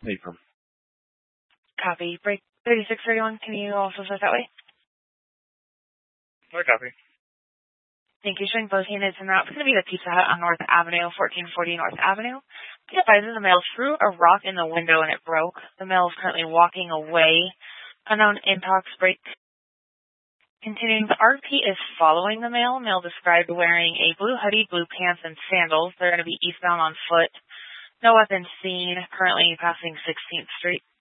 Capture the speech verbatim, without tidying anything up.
Apron. Copy. Break thirty-six thirty-one. Can you also start that way? I copy. Thank you. Showing both units en route. It's going to be the Pizza Hut on North Avenue, fourteen forty North Avenue. Be advised that the male threw a rock in the window and it broke. The male is currently walking away. Unknown impacts break. Continuing, the R P is following the male. Male described wearing a blue hoodie, blue pants, and sandals. They're going to be eastbound on foot. No weapons seen. Currently passing sixteenth Street.